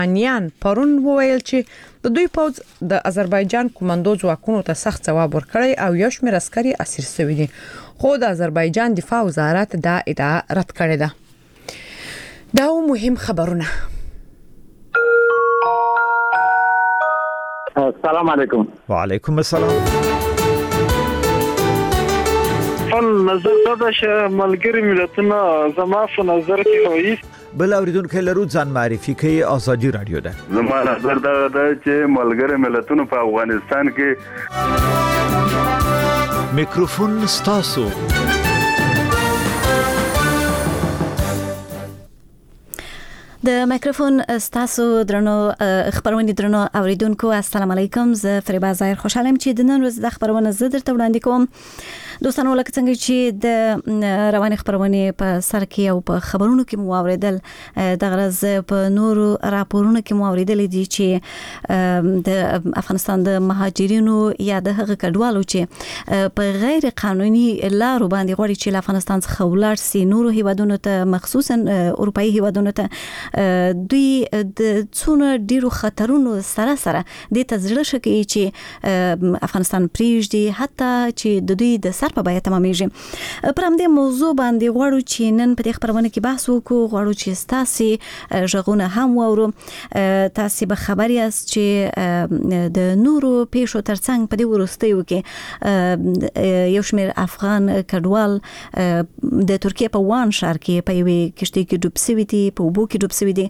انیان پرون وویل چې د دوی پوځ د آذربایجان کومندو ځواکونو ته سخت جواب ورکړی او یو شمېر عسکري اسیر شوي دي خو د آذربایجان دفاع وزارت دا ادعا رد کړې ده. دا مهم خبرونه. السلام علیکم. وعلیکم السلام. نظر دا چې ملګری ملتونه زما په نظر کې وایي بل اوریدونکو لرو ځان معرفي کوي ازادي رادیو ده. زما نظر دا چې ملګری ملتونه په افغانستان کې میکروفون ستاسو. د میکروفون ستاسو درنو خبرونه درنو اوریدونکو السلام علیکم. زه فریبا ظاهر خوشحالم چې د نن ورځ د خبرونه زه درته وړاندې کوم. دوستانو لکه څنګه چې د رواني خبرونه په سر کې او په خبرونو کې مو اوریدل د غرض په نورو راپورونو کې مو اوریدل دي چې د افغانستان د مهاجرینو یا د هغه کډوالو چې په غیر قانوني لارو باندې غوړي چې افغانستان څخه ولاړ سي نورو هیوادونو ته مخصوصا اروپאי هیوادونو ته دوی د څونه ډیرو خطرونو سره د تزړه شکی چې افغانستان پریږدي حتی چې د دوی د سر په بیه تمامېږي. پر همدې موضوع باندې غواړو چې نن په دې خبرونه کې بحث وکړو. غواړو چې تاسو ژغونه هم واورو. تاسو به خبر یاست چې د نورو پیښو ترڅنګ په دې وروستیو کې یو شمېر افغان کډوال د ترکیه په وان ښار کې په یوې کشتۍ کې ډوب شوي دي، په اوبو کې ډوب شوي دي.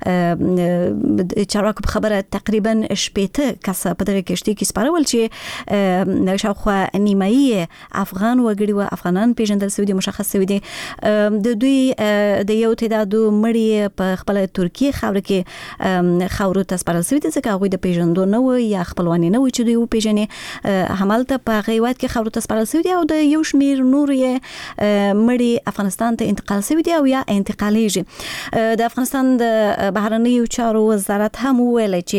چارواکو په خبره تقریبا 80 کسه په دغه کشتۍ کې سپارول چې شاوخوا نیمایي افغان وګړي او افغانان پیژندل شوي دي، مشخص شوي دي. د دوی د یو تعدادو مړي په خپل ترکیه خاور کې خاورو ته سپارل شوي دي ځکه هغوی د پیژندو نه و یا خپلواني نه و چې دوی وپیژني. همالته په غیوات کې خاورو ته سپارل شوي دي او د یو شمېر نور یې مړي افغانستان ته انتقال شوي دي او یا انتقالیږي. د افغانستان د بهرنیو چارو وزارت هم وویل چې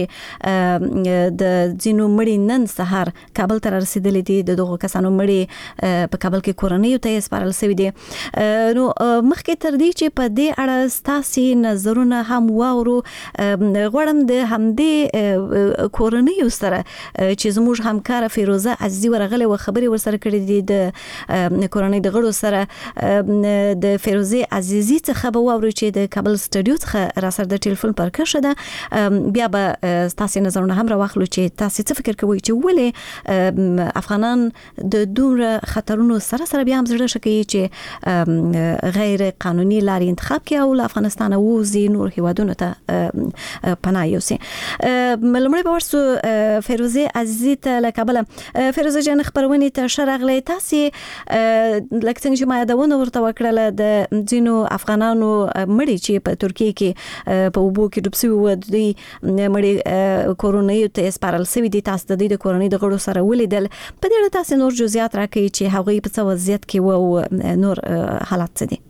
د ځینو مړي نن سهار کابل ته رسیدلي دي. د دغو کسانو مړي په کابل کې کورنیو ته سپارل شوي دي. نو مخکې تر دې چې په دې اړه ستاسو نظرونه هم واورو غواړم د همدې کورنیو سره چې زموږ همکار فیروزه عزیزی ورغله و خبري ورسره کړې دي د کورنۍ د غړو سره. د فیروزه عزیزی څخه به واورو چې د کابل سټوډیو څخه را سره د ټلیفون پر کښه ده. بیا به تاسو نظرونه هم راوخلو چې تاسو څه فکر کوئ چې ولې افغانان د دومره خطرونو سره بیا هم زړه شکی چې غیر قانوني لارې انتخاب کړي او افغانستان ووزي نور هیوادونو ته پناه یوسي. ملمړی به ورسو فیروزه عزیزی ته له کابل. فیروزه جان خبرونه ته شرغله تاسو لکه څنګه چې ما یادونه ورته وکړله د ځینو افغانانو مړي چې په ترکیه کې په اوبو کې ډوب شوي و دوی مړي کورنیو ته سپارل شوي دي. تاسو د دې د کورنۍ د غړو سره ولیدل. په دې اړه تاسو نور جزئیات راکړئ چې هغوی په څه وضعیت کې و او نور حالات څه دي.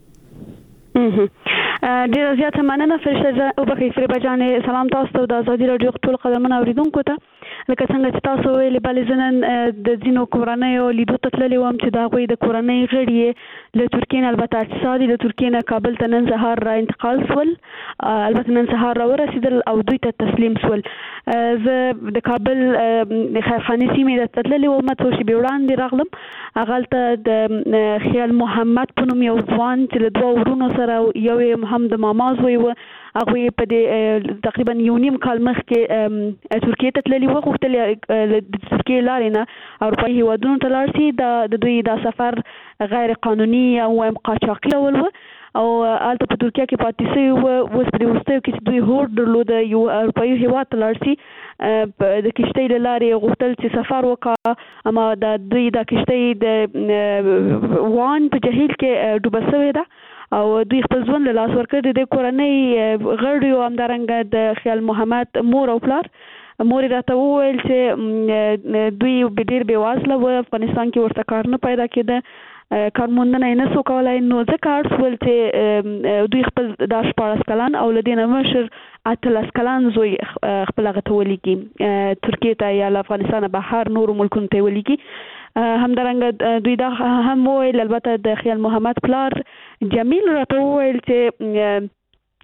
ډیره زیاته مننه فرشته او بخیر فریبا جان. سلام تاسو ته د ازادي رادیو ټول قدرمن اوریدونکو ته. لکه څنګه چې تاسو ویلي بلې زنن د ځینو کورنیو لیدو ته تللې وم چې د هغوی د کورنۍ غړي له ترکیې نه البته اقتصادي د ترکیې نه کابل ته نن سهار را انتقال شول. البته نن سهار را ورسېدل او دوی ته تسلیم شول. زه د کابل د خیرخانې سیمې ته تللې وم څو شېبې وړاندې راغلم. هغلته د خیال محمد په نوم یو ځوان چې له دوه ورونو سره یو یې هم د ماما زوی و هغوی په دې تقریبا یو نیم کال مخکې ترکیې ته تللي وو. غوښتل د ترکیې لارې نه اروپایي هیوادونو ته لاړ شي. د دوی دا سفر غیر قانوني او قاچاقي ډول و او هلته په ترکیه کې پاتې شوي وو. اوس په دې وروستیو کې چې دوی هوډ درلوده یو اروپایي هیواد ته لاړ شي د کشتۍ له لارې غوښتل چې سفر وکړه. اما دوی دا کشتۍ د وان په جهیل کې ډوبه شوې ده او دوی خپل ژوند له لاس ورکړی. د کورنۍ غړیو همدارنګه د خیال محمد مور او پلار مور راته وویل چې دوی ډېر بېوزله و، افغانستان کې ورته کار نه پیدا کېده، کار موندنه یې نه سو کولی. نو ځکه اړ شول چې دوی خپل دا 14 کلن او له دې نه مشر 18 کلن زوی خپل هغه ته ولیږي ترکیې ته یا له افغانستانه بهر نورو ملکونو ته ولیږي. همدارنګه دوی دا هم وویل، البته د خیال محمد پلار جمیل راته وویل چې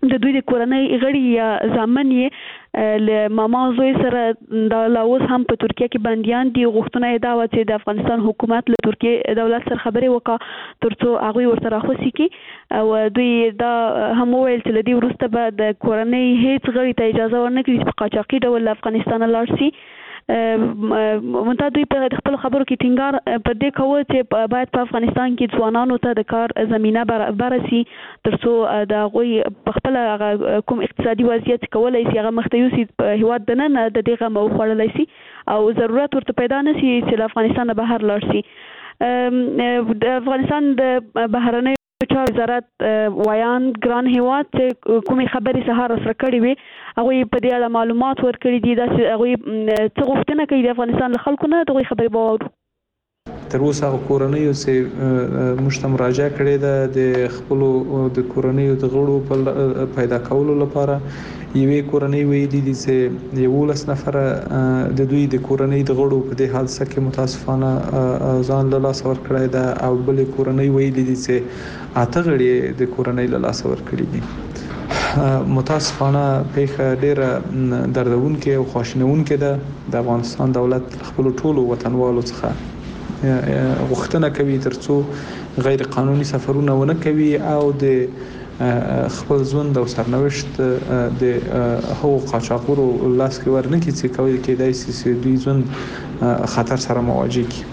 د دوی د کورنۍ غړي یا ځامن یې له ماما زوی سره د لاوس هم په ترکیه کې بنديان دي. غوښتنه یې دا و چې د افغانستان حکومت له ترکیه دولت سره خبرې وکړي ترڅو هغه ورسره خوشي کی او دوی دا هم ویل چې لدی وروسته به د کورنۍ هیڅ غړي ته اجازه ورنکړي چې په قاچاقي ډول افغانستان لاړ شي. منتها دوی په خپل خبرو کې ټینګار په دې کوي چې باید په افغانستان کې ځوانانو ته د کار زمينه برابر شي ترڅو د غوي په خپل کوم اقتصادي وضعیت کولای شي هغه مخته یوسي هیواد دننه د دغه مو خړلای شي او ضرورت ورته پیدا نشي چې افغانستان بهر لاړ شي. د افغانستان د بهرنۍ چارو وزارت ویان ګران هیواد چې کومې خبرې سهار سره کړې وي هغه په دې اړه معلومات ورکړي دي. دا هغه څه غوښتنه کوي د افغانستان له خلکو نه دغه خبرې باور تر اوسه کورنۍ چې مشته مراجعه کړې ده د خپل د کورنۍ د غړو په پیدا کولو لپاره یوې کورنۍ ویلي دي چې 11 نفر د دوی د کورنۍ د غړو په دې حادثه کې متاسفانه ځان له لاس ورکړی ده او بل کورنۍ ویلي دي چې 8 غړي د کورنۍ له لاس ورکړي دي. متاسفانه پیښه ډیره دردونکې او خواشینونکې ده. د افغانستان دولت خپل ټولو وطنوالو څخه غوښتنه کوي ترڅو غیر قانوني سفرونه ونه کوي او د خپل ژوند او سرنوشت د هغو قاچاقبرو لاس کې ورنکړي چې کوي کېدای شي چې دوی ژوند خطر سره مواجه کړي.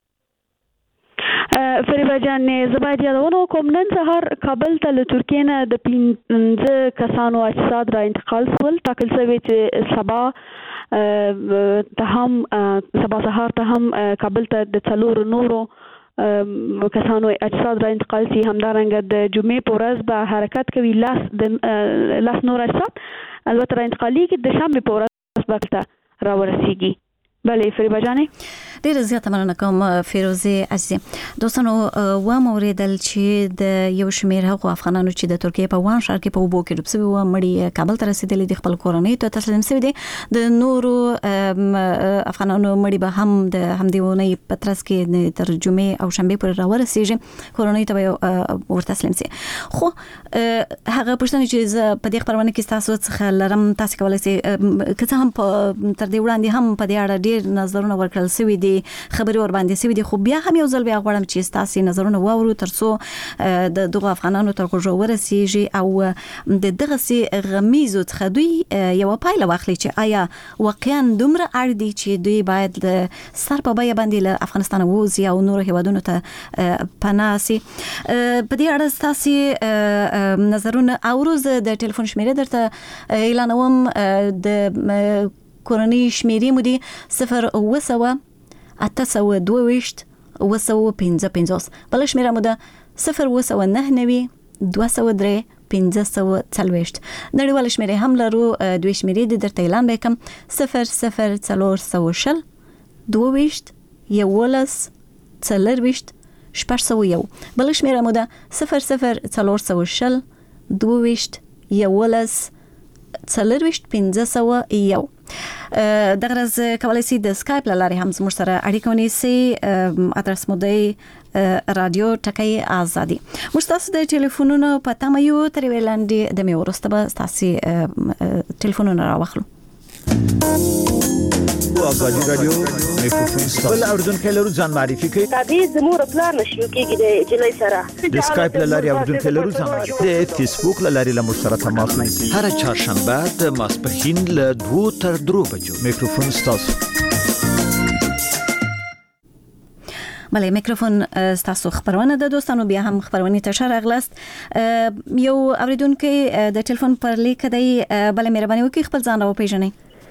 فریبا جان زباید یادونه کوم نن سهار کابل ته له ترکیه نه د 15 کسانو اجساد را انتقال شول. ټاکل شوی چې سبا سهار ته هم کابل ته د 4 نورو کسانو اجساد را انتقال شي. همدارنګه د جمعې په ورځ به حرکت کوي لاس نور اجساد البته را انتقالي کې د شنبه په ورځ به را ورسیږي. بله فریبا جانې ډیر زیاته مننه کوم فیروزه عزیز. دوستانو و موریدل چې د یو شمیر هغو افغانانو چې د ترکیه په وان ښار کې په وبو کې ډوب شوي و مړي کابل ته رسیدلي د خپل کورنۍ ته تسلیم شوي دي. د نورو افغانانو مړي به هم د همدې ونې په ترڅ کې تر جمعې او شنبه پورې راورسیږي کورنۍ ته ورته تسلیم شي. خو هغه پښتنه چې په دې خبرونه کې تاسو څخه لرم تاسو کولای شئ که څه هم تر دې وړاندې هم په دې اړه ډیر نظرونه ورکړل شوي دي خبري ور باندې سوي دي خو بیا هم یو ځل بیا غواړم چې تاسو نظرونه واورو ترڅو د دغه افغانانو تر غوږ ورسیږي او د دغه سي غمیزو څخه دوی یو پایله واخلي چې آیا واقعا دومره اړ دي چې دوی باید سر په بیه باندې له افغانستان ووزي او نور هیوادونو ته پناه سي. په دې اړه تاسو نظرونه اوروز د ټلیفون شمیره درته اعلانوم. د کورنۍ شمیرې مو دي 0 822 255 بل شمیره مو ده 0 203 540. نړیوال شمیرې هم لرو. دوی شمیرې د درته اعلان وکم 0 420 22 11 40 601. بل شمیره مو ده 0 420 22 11 40 501. دغرض کولای شئ د سکایپ لارې هم زموږ سره اړیکه ونیسئ. ادرس مو دی رادیو ټکی آزادي. موږ تاسو د ټلیفونونو په تمه یو تر وړاندې د مې ورسته به تاسو ټلیفونونه راوخلو. آزادی رادیو میکروفون بل اوردونکو لرو ځان معرفي کوي. تابع زموږ پلان نشو کېږي د جلای سره د سکایپ لاري اوردونکو لرو ځان معرفي. د فیسبوک لاري له مشترک تماس نیسي. هر چهارشنبه د ماسپښین له 2 تر 3 بجو میکروفون تاسو. بله میکروفون تاسو خبرونه د دوستانو بیا هم خبرونه تشر اغلاست. یو اوریدونکو د ټلیفون پر لیک دی. بله مهرباني وکړئ خپل ځان راو پیژنئ.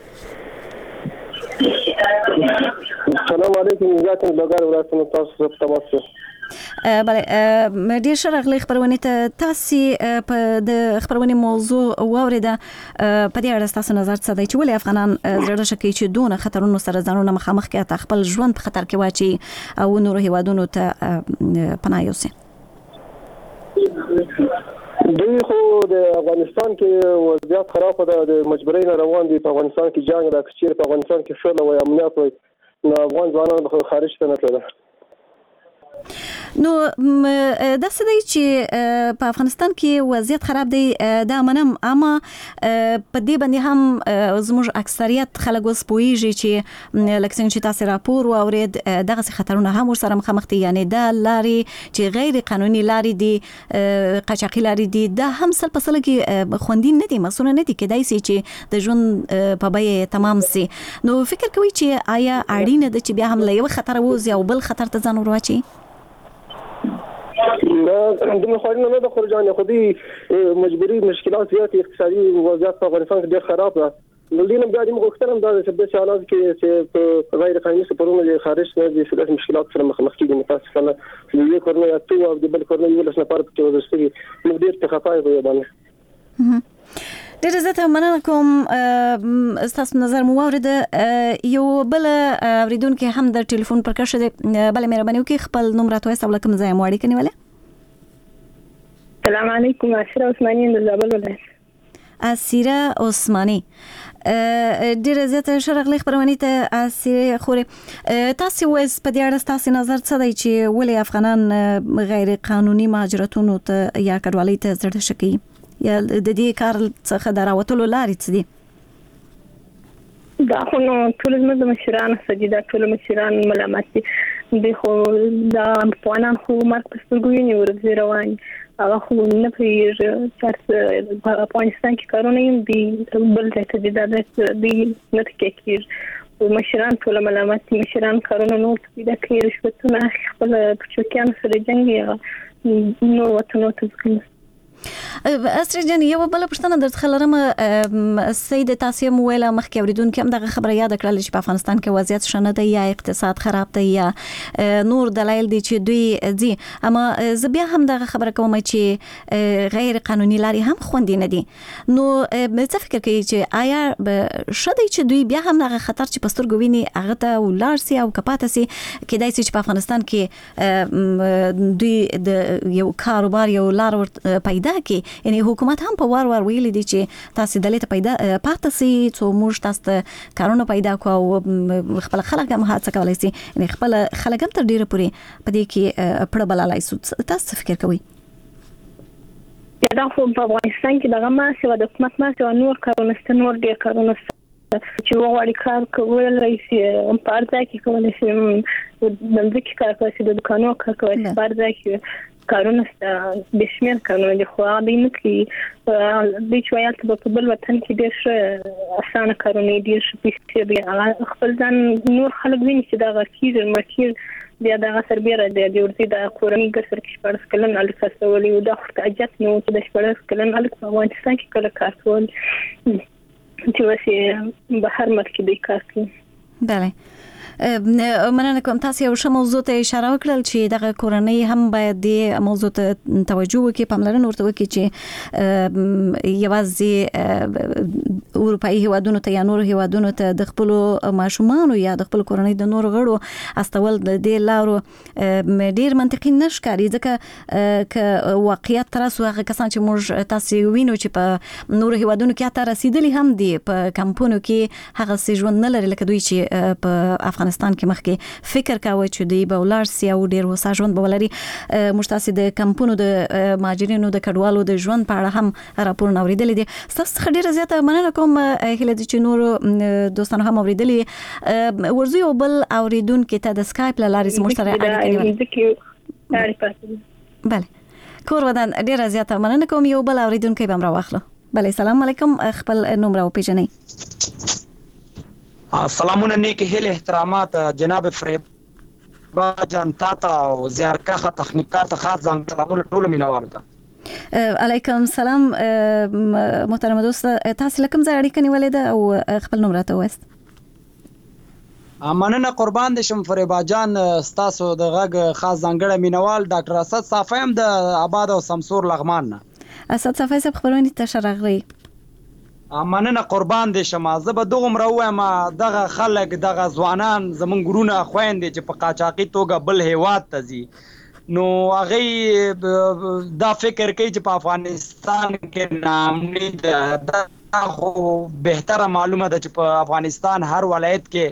السلام علیکم. ځکه لګار ورسره تاسو تماس. بله ډیر شرغلی خبرونه ته تاسو په د خبرونه موضوع واوریده. په دې اړه تاسو نظر څه دی چې ولې افغانان زړه شکي چې دونه خطرونو سره ځانونه مخامخ کړي خپل ژوند په خطر کې واچي او نور هیوادونو ته پناه یوسي؟ دوی خو د افغانستان کې وضعیت خراب ده. د مجبورۍ روان دي. په افغانستان کې جنگ د کچیر په افغانستان کې شول او امنیت وي نو افغان ځوانان خارج ته نه تلل. نو دا څه دی چې په افغانستان کې وضعیت خراب دی دا منم، اما په دې باندې هم زموږ اکثریت خلک اوس پوهیږي چې لکه څنګه چې تاسو راپور واورید دغه خطرونه هم ورسره مخامخ دي، یعنی دا لارې چې غیر قانوني لارې دي، قاچاقي لارې دي، دا هم سل په سل کې خوندي نه دي، مسونه نه دي، کېدای شي چې د ژوند په بیه تمام سي. نو فکر کوي چې آیا اړینه ده چې بیا هم له یو خطر ووځي او بل خطر ته ځان ورواچي؟ دومره خوارونه نه ده خورجان، خودي مجبوري مشکلات زیات اقتصادي وضعیت په افغانستان کې ډېر خراب ده. نو دینم بیا د مغوښتنم دا چې په حالات کې چې په غیر قانوني سفرونو د خارج نه د سیاسي مشکلات سره مخ کېږي. متاسفانه یو کورنۍ یا تو او د بل کورنۍ ولس نه پاره پکې وځي نو ډېر تخفای وي باندې. ډېر زیاته مننه کوم، ستاسو نظر مو واورید. یو بل اوریدونکو هم د ټلیفون پر کښ دی، بل مهرباني وکړئ خپل نوم راته وایئ او کوم ځای مو اړیکه نیولې. السلام علیکم، اسیره عثماني د زابل ولایت. اسیره عثماني، ډېر زیاته شرغلي خبرونه ته اسیره خوري. تاسو وایس په دې اړه تاسو نظر څه دی چې ولې افغانان غیر قانوني مهاجرتونو ته یا کډوالۍ ته زړه شکی یا د دې کار څخه دراوتلو لارې څه دي؟ دا خو نو ټول زموږ د مشرانو څخه دا ټول مشران ملامت دي. د خو دا افغانان خو مرګ په سترګو ویني ورځي روان، هغه خو نه پیږي چې په افغانستان کې کارونه یې دي بل ځای ته دي، دا دي نه کېږي. مشران ټول ملامت دي، مشران کارونه نور پیدا کوي، رشوتونه خپل پچوکیان سره جنګي نور وطنو ته ځي. اسری جان، یو بل پښتنه درڅ لرم، سید تاسو مو ویله مخکې اوریدونکو هم دغه خبره یاد کړل چې په افغانستان کې وضعیت شنه دی یا اقتصاد خراب دی یا نور دلایل دي چې دوی دي، اما زه بیا هم دغه خبره کوم چې غیر قانوني لارې هم خوندي نه دي. نو څه فکر کوي چې آیا شدی چې دوی بیا هم دغه خطر چې په سترګو ویني هغه ته ولار سي او کپاته سي، کېدای شي چې په افغانستان کې دوی د یو کاروبار یو لار پیدا کی، یعنی حکومت هم په وار ویلي دي چې تاسو دلته پیدا پاتې سي څو موږ تاسو کارونه پیدا کوو او خپل خلک هم هڅه کولای سي، یعنی خپل خلک هم تر ډیره پورې په دې کې پړه بلالای سو. تاسو فکر کوئ؟ دا خو په افغانستان کې دغه ما سره د حکومت ما سره نور کارونه ست، نور ډیر کارونه چې وغواړي کار کولای شي په ارزه کې کولای شي، د ځکه کار کوي چې د دکانو کار کوي په ارزه کې کارونه بشمیر کارونه دي، خو هغه نه کوي. د چویالت په بل وطن کې ډېر اسانه کارونه دي، چې په خپل ځان نور خلک ویني چې دا غکیر مرکیر بیا دا سربیره د ورته د کورنۍ ګسر کې شپږ کلن الک تسولي او دا خو اجازه نو چې د شپږ کلن الک په افغانستان کې کله کار کول چې واسي بهر مرکې دی کار کوي. بله، مننه کوم. تاسو یو ښه موضوع ته اشاره وکړل چې دغه کورنۍ هم باید د موضوع ته توجه وکړي، پاملرنه ورته وکړي چې یوازې اروپایي هیوادونو ته یا نور هیوادونو ته د خپل ماشومان یا د خپل کورنۍ د نور غړو استول د دې لارو ډیر منطقي نشکاري، ځکه ک واقعیت تر اوسه هغه کسان چې موږ تاسو وینو چې په نور هیوادونو کې تر رسیدلی هم دي په کمپونو کې هغه سي ژوند نه لري لکه دوی چې په افغانستان کې مخکې فکر کاوه چې دوی به ولر سي او ډیر وسه ژوند به ولري. مشتاسي د کمپونو د مهاجرینو د کډوالو د ژوند په اړه هم راپور اوریدل دي. تاسو ډیر زیاته مننه کوم، هله دي چې نور دوستانو هم اوریدلی. ورزو یو بل اوریدونکو ته د سکایپ لارې زموږ سره اړیکه نیولې. بله، کور ودان ډیر زیاته مننه کوم. یو بل اوریدونکو به راوخله. بله، سلام علیکم، خپل نوم راو پیژنئ. سلامونه، نیک هیله احترامات جناب فریبا جان تاتا او زیارکخه تخنیکات خاص ځان سلامونه ټول مینوال ته. علیکم سلام محترم دوست، تاسو لکم ځای اړیکه نیولې ده او خپل نوم راته وایست. مننه قربان دي شم فریبا جان، تاسو د غږ خاص ځانګړی مینوال ډاکټر اسد صافی هم د آباد او سمسور لغمان نه. اسد صافی صاحب خبرونه تشرغلی. مننه قربان دي شم. زه به دغه مروه ما دغه خلک دغه ځوانان زمون ګرونه خويندې چې په قاچاقي توګه بل هیواد ته ځي، نو هغه دا فکر کوي چې په افغانستان کې نامني دا خو بهتره معلومه ده چې په افغانستان هر ولایت کې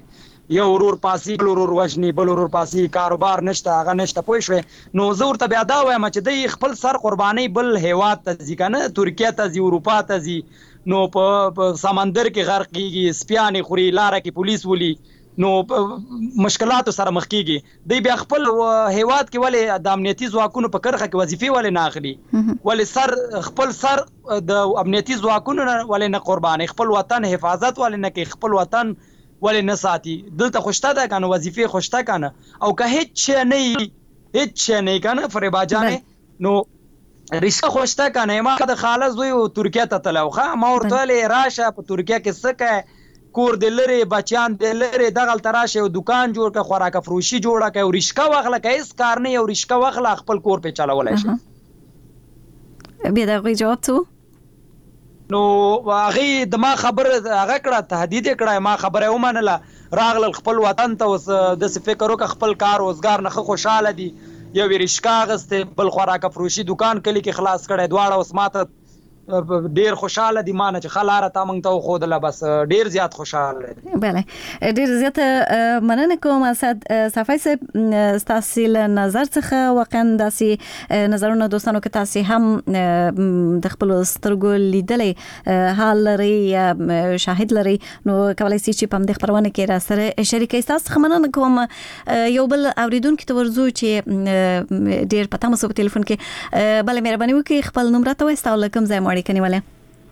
یو ورور پاسي بل ورور وژني بل ورور پاسي کاروبار نشته هغه نشته پوه شوې نو زه ورته بیا دا وایم چې دی خپل سر قرباني بل هیواد ته ځي که نه ترکیه ته ځي اروپا ته ځي نو په سمندر کې غرق کېږي سپیانې خوري لاره کې پولیس ولي نو مشکلاتو سره مخ کېږي دی بیا خپل هیواد کې ولې د امنیتي ځواکونو په کرښه کې وظیفې ولې نه اخلي ولې خپل سر د امنیتي ځواکونو ولې نه قرباني خپل وطن حفاظت ولې نه کوي خپل وطن ولې نه ساتي دلته خوشته ده که نه وظیفې خوشته که نه او که هیڅ شی نه هیڅ شی نه که نه فریبا جانې نو رشته خوشته که نه ما د خاله زوی ترکیه ته تللی و ما ورته ویلې راشه په ترکیه کې څه کوې کور دې لرې بچیان دې لرې دغلته راشه یو دوکان جوړ کړه خوراکه فروشي جوړه کړه یو رشکه واخله که هېڅ کار نه یو رشکه واخله خپل کور پې چلولی شي بیا د هغوی جواب څه نو هغې د ما خبره هغه کړه تهدید یې کړه ما خبره یې ومنله راغلل خپل وطن ته اوس داسې فکر وکړه خپل کار روزګار نه ښه خوشحاله دي یو یې رشکه اخیستې بل خوراکه فروشي دوکان کلي کې خلاص کړی دواړه اوس ما ته ډیر خوشاله دي مانه چې خلاره تا مونږ ته وښودله بس ډیر زیات خوشاله دي بله ډیر زیاته مننه کوم اسد صفای صاحب ستاسې له نظر څخه واقعا داسې نظرونه دوستانو که تاسې هم د خپلو سترګو لیدلی حال لرئ یا شاهد لرئ نو کولی سئ چې په همدې خپرونه کې راسره شریکئ ستاسو څخه مننه کوم یو بل اوریدونکي ته ورځو چې ډیر په تمه سو په تلیفون کې بله مهرباني وکړئ خپل نوم راته ووایاست او له کوم ځای مو کنیواله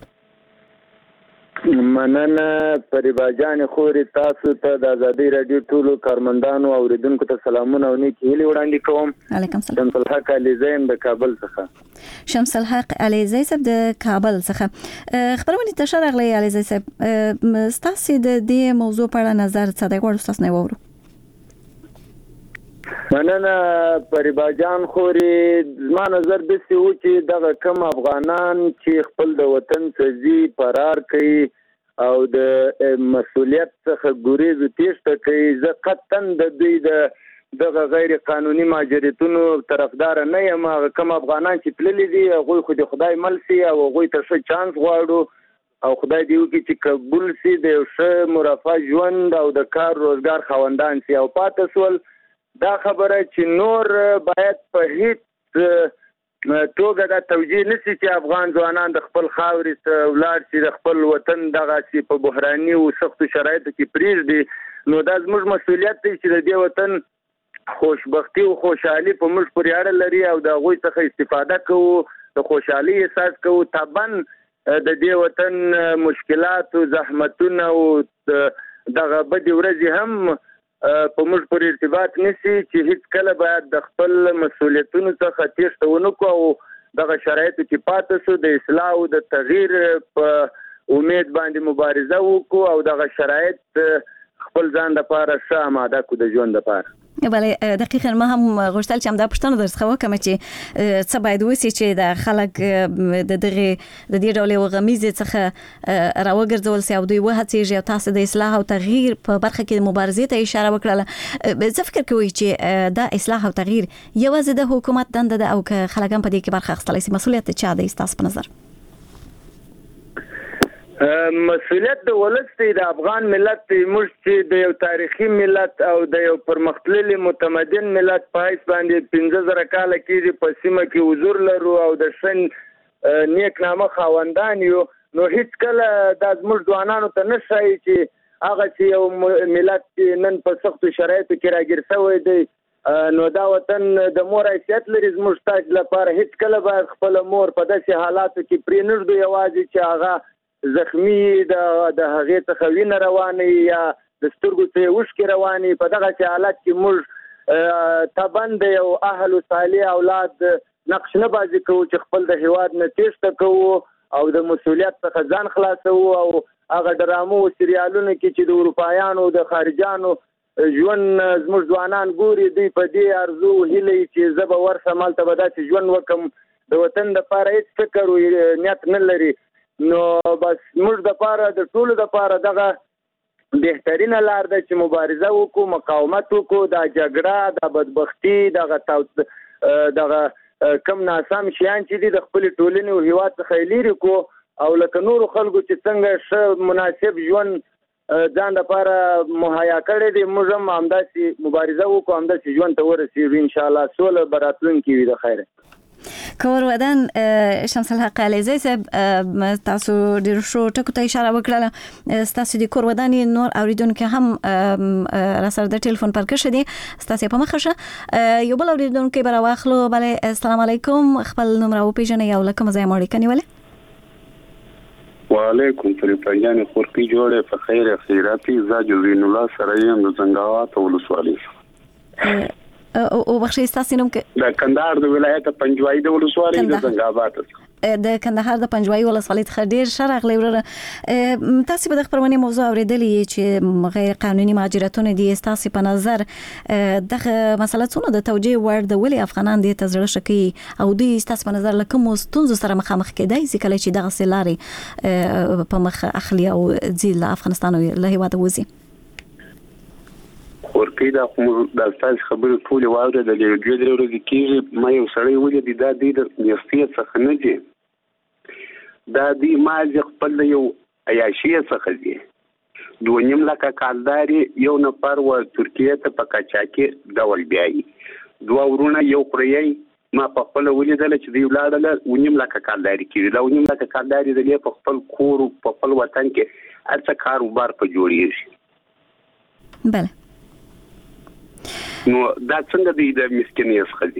مننه فریبا جان خوري تاسو ته د ازادي رادیو ټولو کارمندانو او اوریدونکو ته سلامونه او نیکی هیلې وړاندې کوم علیکم السلام شمس الحق علیزی د کابل څخه شمس الحق علیزی صاحب د کابل څخه خبرونه ته شرغلی علیزی صاحب ستاسو د دې موضوع په اړه نظر څه دی غواړو تاسو نه وورو مننه فریبا جان خوري زما نظر داسې و چې دغه کم افغانان چې خپل د وطن څخه فرار کوي او د مسؤلیت څخه ګریز تیښته کوي زه قطعا د دوی دغه غیر قانوني مهاجرتونو طرفدار نه یم هغه کم افغانان چې تللي دي هغوی خو د خدای مل سي او هغوی ته ښه چانس غواړو او خدای دې وکړي چې قبول سي د یو ښه مرفه ژوند او د کار روزګار خاوندان سي او پاتې سول دا خبره چې نور باید په هیڅ توګه دا توجیه نشي چې افغان ځوانان د خپل خاورې ته ولاړ شي د خپل وطن دغسې په بحراني او سختو شرایطو کې پرېږدي نو دا زموږ مسؤلیت دی چې د دې وطن خوشبختي او خوشحالي په موږ پورې اړه لري او د هغوی څخه استفاده کوو د خوشحالي احساس کوو طبعا د دې وطن مشکلات او زحمتونه او دغه بدې ورځې هم په موږ پورې ارتباط نشي چې هیڅ کله باید د خپل مسؤلیتونو څخه تېښته ونه کړو او دغه شرایطو کې پاتې شو د اصلاح او د تغییر په امید باندې مبارزه وکړو او دغه شرایط خپل ځان لپاره ښه آماده کړو د ژوند لپاره بله دقیقاً ما هم غوښتل چې همدا پوښتنه درڅخه وکړم چې څه باید وشي چې د خلک د دې ډول یو غمیزې څخه راوګرځول سي او دوی وهڅېږي او تاسو د اصلاح او تغییر په برخه کې مبارزې ته اشاره وکړله زه فکر کوم چې دا اصلاح او تغییر یوازې د حکومت دنده ده او که خلک هم په دې کې برخه اخیستلی سي مسؤلیت چا دی ستاسو په نظر مسؤلیت د ولس دی د افغان ملت دی موږ چې د یو تاریخي ملت او د یو پرمختللي متمدن ملت په حیث باندې 15,000 کاله کېږي په سیمه کې حضور لرو او د ښه نیک نامه خاوندان یو نو هیڅ کله دا زموږ ځوانانو ته نه ښایي چې هغه چې یو ملت نن په سختو شرایطو کې راګیر شوی دی نو دا وطن د مور حیثیت لري زموږ ستاسو لپاره هیڅ کله باید خپله مور په داسې حالاتو کې پرې نه ږدو یوازې چې هغه زخمی د هغې څخه وینه روانې یا د سترګو څخه اوښکې روانې په دغسې حالت کې موږ طبعا د یو اهل و صالح اولاد نقش نه بازي کوو چې خپل د هیواد نه تېښته کوو او د مسؤلیت څخه ځان خلاصوو او هغه ډرامو او سریالونو کې چې د اروپایانو د خارجانو ژوند زموږ ځوانان ګوري دوی په دې ارزو هیله چې زه به ورشم هلته به داسې ژوند وکړم د وطن دپاره هېڅ فکر او نیت نه لري نو بس موږ دپاره د ټولو دپاره دغه بهترینه لار ده چې مبارزه وکړو مقاومت وکړو دا جګړه دا بدبختي دغه کم ناسم شیان چې دي د خپلې ټولنې او هیواد څخه یې لرې کړو او لکه نورو خلکو چې څنګه ښه مناسب ژوند ځان لپاره مهیا کړی دی. موږ هم همداسې مبارزه وکړو، همداسې ژوند ته ورسېږو ان شاء الله. سوله به راتلونکې وي د خیره. کور ودان شمس الحق علیزی صاحب تاسو ډیر شو ټکو ته اشاره وکړه. تاسو د کور ودان نور اوریدونکو هم را سره د ټلیفون پر کښه دي. تاسو په مخه شه یو بل اوریدونکو به راوخلو. بله السلام علیکم، خپل نوم را وپیژنئ او لکه مزه مړی کنیولې. وعلیکم فریفایان خورکی جوړه په خیر خیراتی زاجو زین الله سره یم د زنګاوات ولسوالۍ او بخښي تاسو نوم کې د کندهار د ولایت پنجوایي د ولسوالۍ د زنګاوات د کندهار د پنجوایي ولسوالۍ څخه ډیر شرغلی ورته. تاسو په د خبرونه موضوع اوریدلې چې غیر قانوني مهاجرتونه دي. تاسو په نظر دغه مسله څونه د توجیه وړ د ولې افغانان دي تزړه شکی او دوی تاسو په نظر لکه مستونز سره مخامخ کېدای چې کله چې دغه سلاري په مخ اخلي او ځل افغانستان له هیواد وځي؟ ورکی دا د تاسو خبرې ټول واوره د یوې ورځې کېږي. ما یو سړی ولې د نیستي څخه نه دي، دا دی مازی خپل یو عیاشي څخه دي. 2.5 لک کالداري یو نفر و ترکیه ته په کاچاکي ډول بیایي. 2 ورونه یو خوري ما په خپل ولیدل چې دی ولاړل 2.5 لک کالداري کېږي. دا 2.5 لک کالداري د په خپل کور په خپل وطن کې اڅ کاروبار په جوړیږي. بله نو دا څنګه دی د مسکینیت خدي؟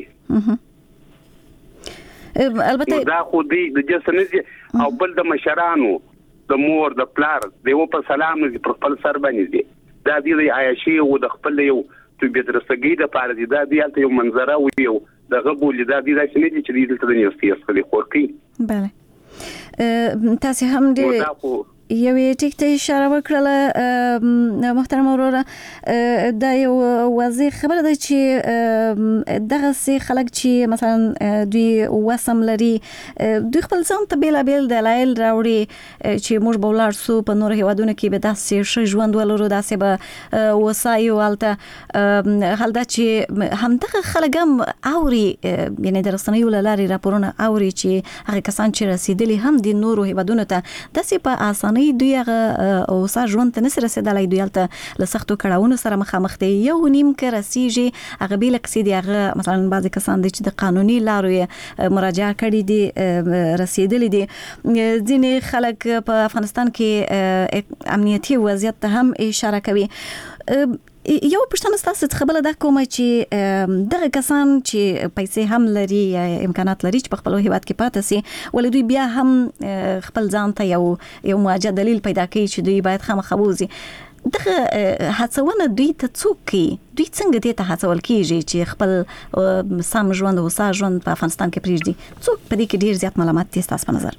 البته دا خو دی د جسنځي او بل د مشرانو د مور د پلار دیو په سلام نه پر خپل سر باندې دی. دا دی عیاشي او د خپل یو تو بدرسګي د پاره دی. دا دی یو منظره او یو دغه بول دا دی چې نه دي چې دلته د نیستي خدي خورکی. بله تاسو هم دې یوې ټیک ته اشاره وکړه محترم وروره. دا یو واضح خبره ده چې دغه سي خلک چې مثلا دوی وسم لري دوی خپل ځان ته بیلابیل دلایل راوړي چې موږ به ولاړ سو په نور هیوادونو کې به داسې ښه ژوند ولرو، داسې به وسایو هلته. حال دا چې همدغه خلک هم اوري، یعنې د رسنیو له لارې راپورونه اوري چې هغه کسان چې رسېدلي هم د نورو هیوادونو ته داسې په اسانۍ دوی هغه اوسه ژوند ته نسي رسېدلی. دوی هلته له سختو کړاوونو سره مخامخ دي. یو نیم که رسیږي هغه بیل کسي دي، هغه مثلا بعضې کسان دي چې د قانوني لارو مراجعه کړي دي رسېدلي دي. ځینې خلک په افغانستان کې امنیتي وضعیت ته هم اشاره کوي. یو پښتنه ستاسو څخه بل دا کومه چې دغه کسان چې پیسې هم لري یا امکانات لري چې په خپل هیواد کې پاتې سي، ولې دوی بیا هم خپل ځان ته یو موجه دلیل پیدا کوي چې دوی باید خامخا ووځي. دغه هڅونه دوی ته څوک کوي؟ دوی څنګه دې ته هڅول کېږي چې خپل سم ژوند او ساه ژوند په افغانستان کې پرېږدي؟ څوک په دې کې ډېر زیات ملامت دي ستاسو په نظر؟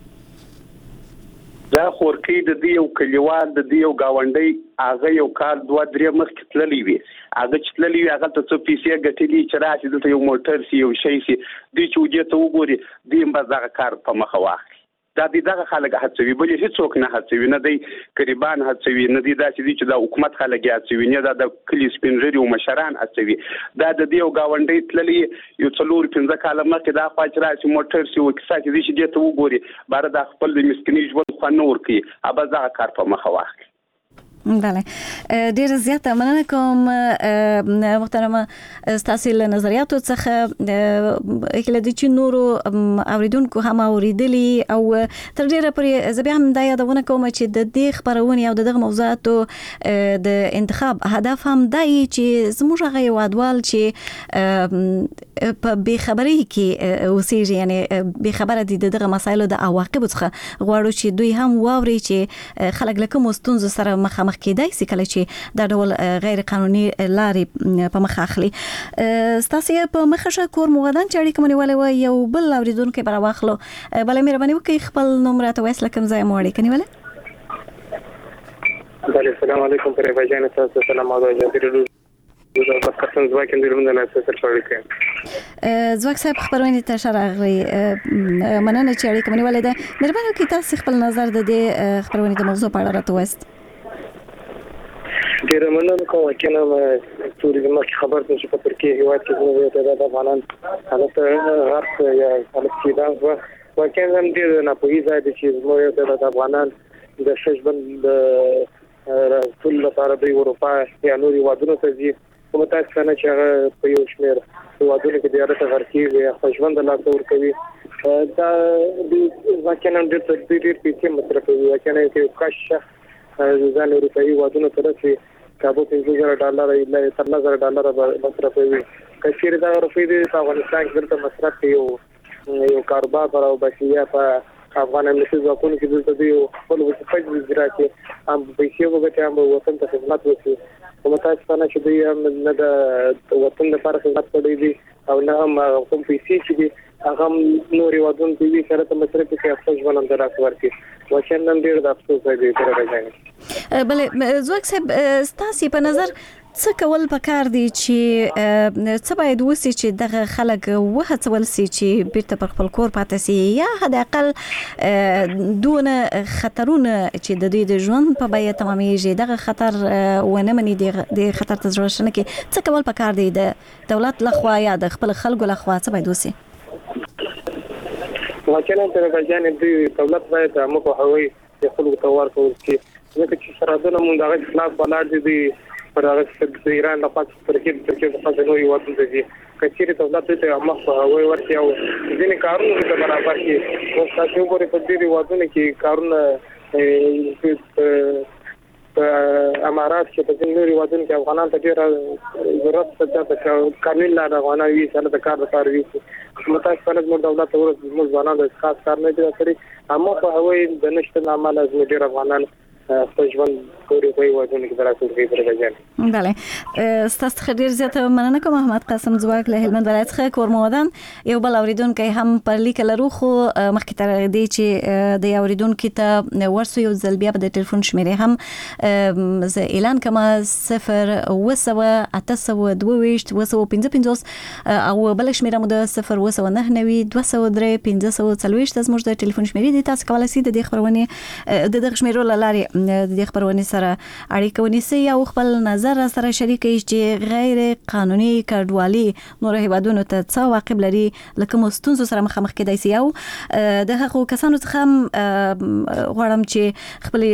دا خورکی د دې یو کلیوال د دې یو گاونډي هغه یو کار 2-3 مخکې تللی وي، هغه چې تللی وي هغه ته څو پیسې ګټلي چې راشي دلته یو موټر سي یو شی سي دوی چې وجې ته وګوري دوی هم دغه کار په مخه واخلي. دا دغه خلک هڅوي، بل هیڅوک نه هڅوي، نه دی قریبان هڅوي، نه دی دا چې د حکومت خلک هڅوي، نه دا د کلی سپینځري او مشران هڅوي. دا د دې یو گاونډي تللی یو 4-5 کاله مخکې دا خوا چې راشي موټر سي او کیسه چې دې ته وګوري بار د خپل د مسکینی ژوند خو نه ورکي ابا دغه کار په مخه واخلي. بله ډیر زیاته مننه کوم محترمه ستاسو له نظریاتو څخه. هیله ده چې نورو اوریدونکو هم اوریدلی او تر ډیره پورې زه بیا هم دا یادونه کوم چې د دې خبرونې او دغه موضوعاتو د انتخاب هدف هم دی چې زموږ هغه هیوادوال چې په بېخبرۍ کې اوسېږي، یعنې بېخبره دي دغه مسایلو د عواقبو څخه، غواړو چې دوی هم واوري چې خلک له کومو ستونزو سره مخامخ کېدای سي کله چې دا ډول غیر قانوني لارې په مخ اخلي. ستاسو په مخه شه کور مغدان چې اړیکه مو نیولې وه، یو بل اورېدونکی به راواخلو. بله مهرباني وکړئ خپل نوم راته وایاست له کوم ځایه مو اړیکه نیولې؟ بله السلام علیکم پریفا جان، تاسو سلام او جزیره زواک صاحب خبرونه ته شراغلی مننه چې اړیکه مې ولې ده. مهرباني وکړئ تاسو خپل نظر د دې خبرونه د موضوع په اړه راته وایاست. ډیر مننه کوم چې نو توريزم کې خبر ته چې په ترکیه هیواد کې زموږ ته د افغانان حالت غرق یا حالت کې دا واکه هم ډیر نه پوهیږي چې زموږ ته د افغانان د شجبند لپاره د اروپا یا نوري وادونو ته ځي کوم تاسو نه چې هغه په یو شمېر وادونو کې د یارته غرقي یا خوشبند لا تور کوي دا د ځکه د تدبیر په مصرفي وکنه کې کاش ځان اروپایي وادونو ته رسي کابو $50,000 یا $13,000 مصرفوي کثیر دا روپۍ د افغانستان کې د مصرف یو کاروبار پر او بشیا په افغان امنیتي ځواکونو کې دلته دی خپل وظیفه اجرا کوي هم پیسې وګټي هم وطن ته خدمت وکړي کوم تاسو نه چې دوی نه د وطن لپاره خدمت کوي دي او نه هم کوم پیسې چې دي هغه نوري وادون دی سره ته مصرف کې افسوس ولنه درک ورکړي واشنګټن ډیر د افسوس دی ترې بل زوک صاحب ستاسو په نظر څه کول پکار دي چې څه باید وسی چې دغه خلک وهڅول سي چې بیرته پر خپل کور پاتې سي یا حد اقل دون خطرونه چې د دې د ژوند په بیه تمامېږي دغه خطر ونه مني د خطر تجربه شنه کې څه کول پکار دي د دولت لخوا یا د خپل خلکو لخوا څه باید وسی وکړه تر بجانب دی دولت باید موږ هوي د خلکو توار کوي چې سرحدونه مونږ دغه خلاف بلاد دي پر هغه د ایران د پاک ترکیه د خزانو یو وطن دی کچېره دولت ته مخه هوي ورته او ځینې کارونه د برابر کې او تاسو ګورئ په دې وادونه کې کارونه امارات چې په ځینې وادونه کې افغانان ته ډېر ضرورت د کامل لا افغانان وی سره د کار لپاره وی متاسفانه موږ دولت موږ ځوانان د خاص کار نه دي کړی اما په هوي د نشته عمل از ډېر افغانان ژوند کوري کوي وادونه کې دراسته کوي درجه بله ستاسو خډیر زیاته مننه کوم محمد قاسم زواک له هلمند ولایت څخه کورمودان یو بل اوریدونکو هم پر لیک لرو خو مخکې تر دې چې د اوریدونکو ته ورسو یو ځل بیا په ټلیفون شمیرې هم ز اعلان کما 0 او بل شمیره مو د 0 زموږ د ټلیفون شمیرې دي تاسو کولای شئ د خبرونه د شمیرو لاري د خبرونه سره اړیکه ونیسئ او خپل نظر سره شریک کړئ چې غیر قانوني کډوالي نور هیوادونو ته څه واقع لري لکه مستونزو سره مخامخ کېدای شي او د هغو کسانو څخه غواړم چې خپل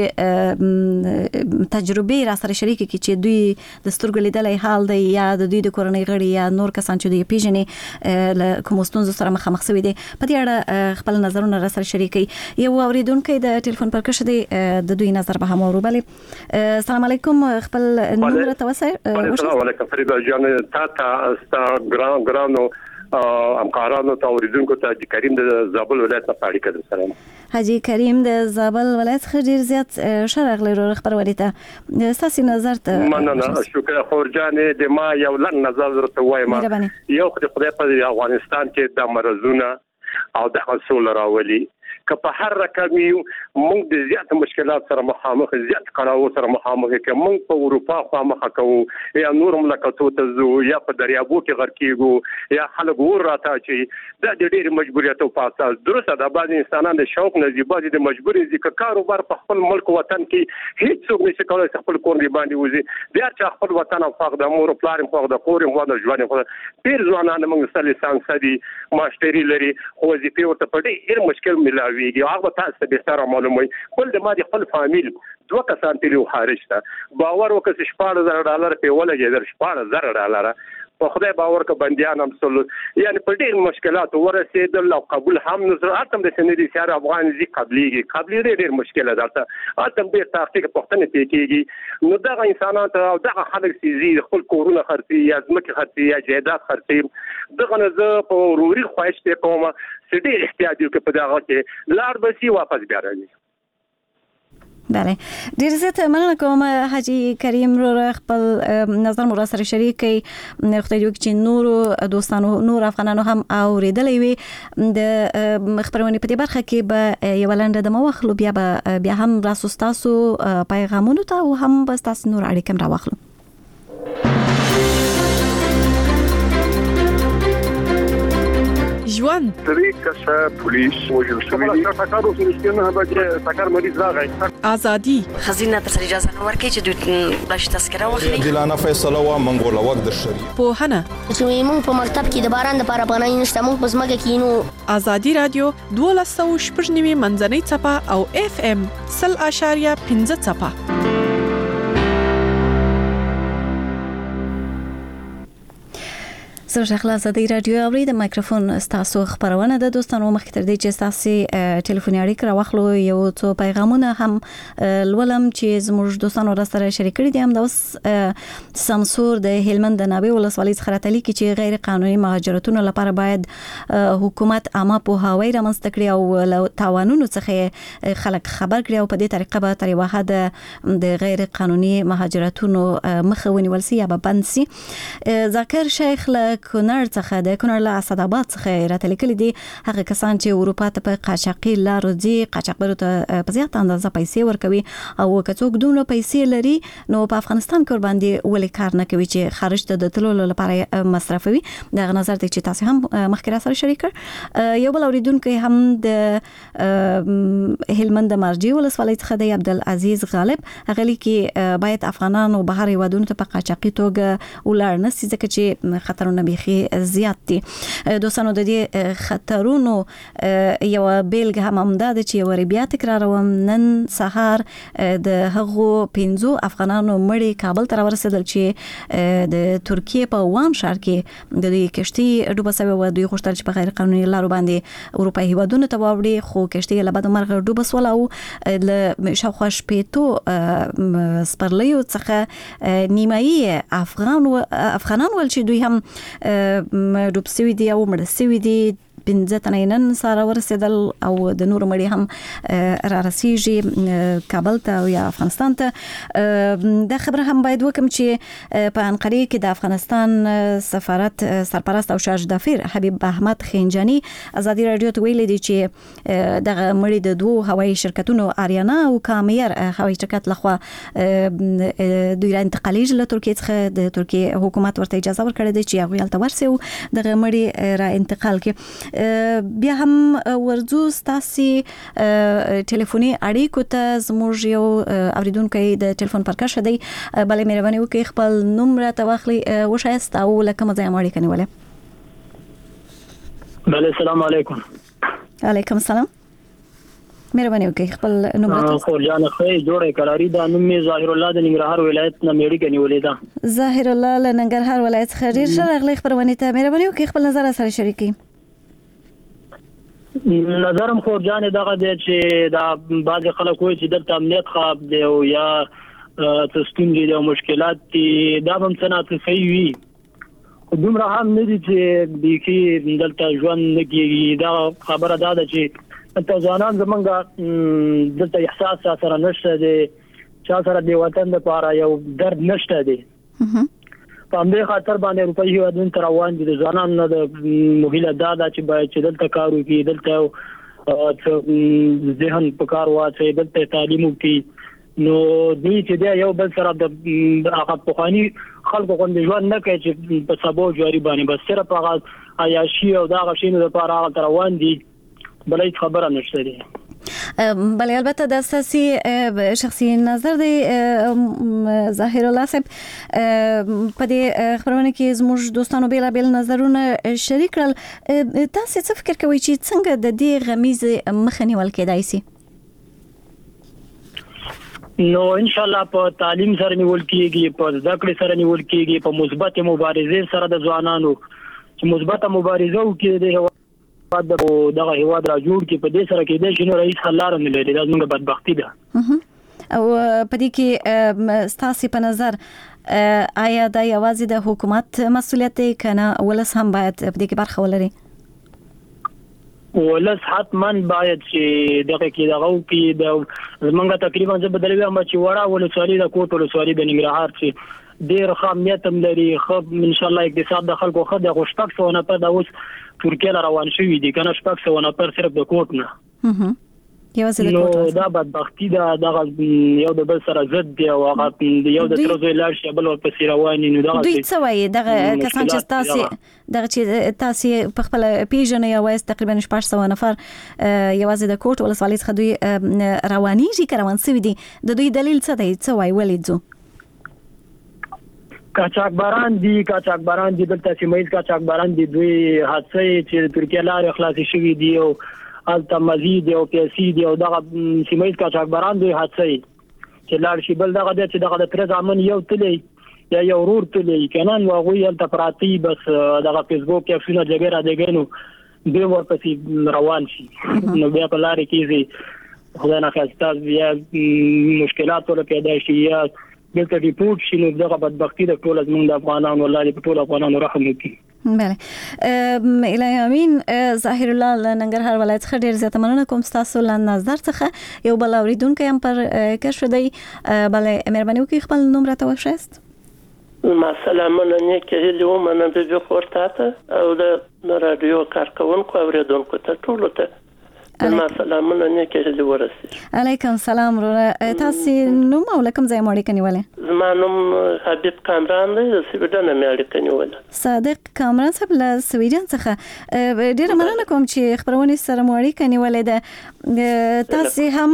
تجربه را سره شریک کړي چې دوی د سترګو لیدلای حال دی یا د دوی د کورنۍ غړي یا نور کسان چې دوی پیژني له کوم مستونزو سره مخامخ شوي دي په دې اړه خپل نظرونه را سره شریک کړي یو اوریدونکو د ټلیفون پر کښ دی د دوی نظر به هم اوربلې السلام علیکم خپل نوم راته السلام علیکم فریدا جان تا ګرانو همکارانو ته اوریدونکو ته حاجی کریم د زابل ولایت نه اړیکه درسره حاجی کریم د زابل ولایت څخه ډیر زیات شرغ لري خبرونه ته تاسو نظر ته مننه شکر خورجان د ما یو لن نظر درته وایم یو خدای په افغانستان کې د مرزونه او د حصول راولي که په هر رقم موږ د زیات مشکلات سره مخامخ زیات کړهو سره مخامخ کې موږ په اروپا خامخ کوو یا نور مملکتو ته ځو یا په دریابو کې غرقېږو یا خلک ور راته چې دا د ډېر مجبوریت او پاساس درسته د بعض انسانان د شوق نه زی بعض د مجبوري ځکه کاروبار په خپل ملک وطن کې هیڅ څوک نشي کولای خپل کور دی باندې وځي بیا چې خپل وطن او فقط د مور پلار خو د کور خو د ژوند خو ډېر ځوانان موږ سره لیسانس دي ماستری لري خو وظیفه ورته په ډېر مشکل ملاويږي هغه تاسو به ستاره معلوموي خپل د مادي خپل فامیل دوه کسان تلو خارج ته باور وکړ $14,000 په ولګي $14,000 په خدای باور ک بنديان هم سول یعنی په ډېر مشکلات ورسېدل او قبول هم نظر اتم د سندي سیار افغان زی قبلي ډېر مشکله ده اتم ډېر تحقیق پښتنه کېږي نو دا انسانانو او دا خلک سيزي خپل کورونه خرڅي یا ځمکه خرڅي یا جایداد خرڅي دغه نه زه په وروري خواهش کوم چې ډېر احتیاط وکړي په دغه کې لار به سي واپس بیا راځي بله ډیر زیات مننه کوم حاجی کریم رو خپل نظر مو را سره شریک کړي خدای دې چې نور دوستانو نور افغانانو هم اوریدلې وي د خبرونه په دې برخه کې به یو لنډه د مواخلو بیا هم راسو تاسو پیغامونو ته او هم بس تاسو نور اړیکم راوخلو ژوند طریقه پولیس وجل شوی تاکارو سنشتنه به تاکار مریض راغی ازادي خزینه تر اجازه نه ورکړي چې دوی بلش تذکره واخلي دلانه فیصله وا منګول وخت د شری په هنه چې موږ په مکتب کې د باران لپاره پناه نشته موږ په زمګه کې نو ازادي رادیو 12.9 منځنۍ چپه او FM 0.15 چپه سر شخلاص د رادیو اوري د مایکروفون تاسو خبرونه د دوستانو مخکې تر دې چې تاسو ټلیفوني اړیکه راوخلو یو څو پیغامونه هم لولم چې زموږ دوستانو را سره شریک کړي دي. هم د اوس سمسور د هلمند د ناوې ولسوالۍ څخه راتلي چې غیر قانوني مهاجرتونو لپاره باید حکومت عامه پوهاوی رامنځته کړي او له تاوانونو څخه خلک خبر کړي او په دې طریقه به تر واحد د غیر قانوني مهاجرتونو مخه ونیول سي یا به بند سي. ذکر شیخ کونړ څخه د کونړ له اسداباد څخه راتلل کړي دي هغه کسان چې اروپا ته په قاچاقي لارو ځي قاچاقبرو ته په زیات اندازه پیسې ورکوي او که څوک دومره پیسې لري نو په افغانستان کې باندې ولې کار نه کوي چې خارج ته د تللو لپاره مصرفوي. دغه نظر ته چې تاسو هم مخکې را سره شریک کړ. یو بل اوریدونکو هم د هلمند مرجی ولسوالۍ څخه د عبدالعزیز غالب هغه لیکي باید افغانانو بهر هیوادونو ته په قاچاقي توګه ولر نه سي ځکه چې خطرونه بيخي زیات دي. دوستانو د دې خطرونو یو بیلګه هم امداد چې یو بیا تکراروم نن سهار د هغو 15 افغانانو مړي کابل ته ورسېدل چې د ترکیه په وان ښار کې د کشتۍ ډوبه شوې و. دوی غوښتل چې په غیر قانوني لارو باندې اروپایي هیوادونو ته واوړي خو کشتۍ له بده مرغه ډوبه شول او له شاوخوا شپېتو سپرلیو څخه نیمایي افغانان ول چې دوی هم ډوب سوي دي او مړ سوي دي. 15 تنه نن سره ورسېدل او د نور مړي هم را رسیږي کابل ته یا افغانستان ته. دا خبره هم باید وکم چې په انقره کې د افغانستان سفارت سرپرست او شارژ دافیر حبیب احمد خنجانی ازادي رادیو ته ویلي دي چې دغه مړي د دوه هوایي شرکتونو آریانا او کامیر هوایي شرکت لخوا دوی را انتقالي له ترکیه څخه د ترکیه حکومت ورته اجازه ورکړه دي چې هغه یلته ورسي او دغه مړي را انتقال کړي. بیا هم ورزو ستاسي ټلیفوني اړیکو ته زموږ یو اوریدونکو د ټلیفون پر کښ دی. بلې مهرباني وکړئ خپل نوم راته واخلئ وشایست او لکه مزه یې اړیکه نیولې. بله السلام علیکم. علیکم السلام. مهرباني وکړئ خپل نوم راته. خورجان خې جوړه قراری دا نوم می ظاهر الله د ننګرهار ولایت نه اړیکه نیولې ده. ظاهر الله له ننګرهار ولایت څخه ډیر ښه راغلی خبرونه ته. مهرباني وکړئ خپل نظر سره شریک کړئ. نظرم خورجان دغه دی چې دا بعض خلک وایي چې دلته امنیت خراب دی او یا ستونزې دي او مشکلات دي. دا هم څه نه صحیح وي دومره هم نه دي چې بیخي دلته ژوند نه کېږي. دا خبره دا ده چې دلته ځوانان زمونږ دلته احساس سره نشته دی چا سره د وطن لپاره یو درد نشته دی. په همدې خاطر باندې اروپایي هیوادونو ته روان دي. د ځوانانو د مهیله دا ده چې باید چې دلته کار وکړي دلته ذهن په کار واچوي دلته تعلیم وکړي. نو دوی چې دی یو بل سره د هغه پخواني خلکو غوندې ژوند نه کوي چې په سبو جاري باندې بس صرف هغه عیاشي او دا هغه شیانو لپاره هغه روان دي بل هیڅ خبره نشته دی. بله البته د اساسي شخصي نظر دی ظاهر الله صاحب په دې خبرونه کې زموږ دوستانو بیلابیل نظرونه شریک کړل. تاسو څه فکر کوئ چې څنګه د دې غمیزې مخه نیول کېدای شي؟ نو ان شاء الله په تعلیم سره نیول کېږي په زده کړې سره نیول کېږي په مثبت مبارزې سره د ځوانانو چې مثبت مبارزه وکړي د دغه هیواد را جوړ کی په دې سره کې د شنو رئیس حلار نه لري. دا زموږ بدبختی ده. او په دې کې ستاسو په نظر آیا دا یوازې د حکومت مسؤلیت دی کنه ولس هم باید په دې کې برخه ولري؟ ولس حتما باید چې دغه کې دغه کې د زمونږ تقریبا زه بدلوي هم چې وړه ولسوالۍ د کوټ ولسوالۍ د ننګرهار چې ډیر خامنیت هم لري خو ان شاء الله اقتصاد د خلکو خو د غوښتک سو نه پر دا اوس ترکیه روان شوی دي کنه شپږ سو نه پر صرف د کوټ نه یوازې د کوټ دا بدبختی دا دغه یو د بل سره ضد دی او هغه یو د ترزو لاړ شي بل په سیروانی نو دا دوی څه وایي دغه کسان چې تاسو په خپل پیژنې او تقریبا 400 نفر یوازې د کوټ ولسوالۍ څخه دوی روانيږي روان سوي دي د دوی دلیل څه دی څه وایي ولې ځو قاچاقبران دي دلته سیمایز قاچاقبران دي دوی حادثه چې ترکیه لارې خلاصې شوې دي او الته مزید او پیسې دي او دغه سیمایز قاچاقبران دوی حادثه چې لار شي بل دغه چې دغه د تر ځامن یو تلې یا یو ورور تللی کنه نو هغوی هلته پراته بس دغه فیسبوک یا فونه جګړه راځي نو دوی ورپسې روان شي نو بیا په لارې کې خدای ناخواسته بیا مشکلات ورته پیدا شي یا دلته ریپورټ شي نو دغه بدبختي د ټول زموږ د افغانانو ولادي په ټول افغانانو رحم وکړي. بله الهی امین. ظاهر الله ننګرهار ولایت څخه ډیر زیاته مننه کوم تاسو له نظر څخه. یو بل اوریدونکو هم پر کښ دی. بله مهرباني وکړئ خپل نوم راته وښایاست. ما سلامونه نیکې هیلې ومنم بېبي خور تاته او د راډیو کارکوونکو اوریدونکو ته ټولو ته ما سلامونه نیکې هیلې ورسېږي. علیکم سلام وروره. تاسې نوم او له کوم ځایه مو اړیکه نیولې؟ زما نوم حبیب کامران دی د سویډن نه مې اړیکه نیولې. صادق کامران صاحب له سویډن څخه ډېره مننه کوم چې خپرونې سره مو اړیکه نیولې ده. تاسې هم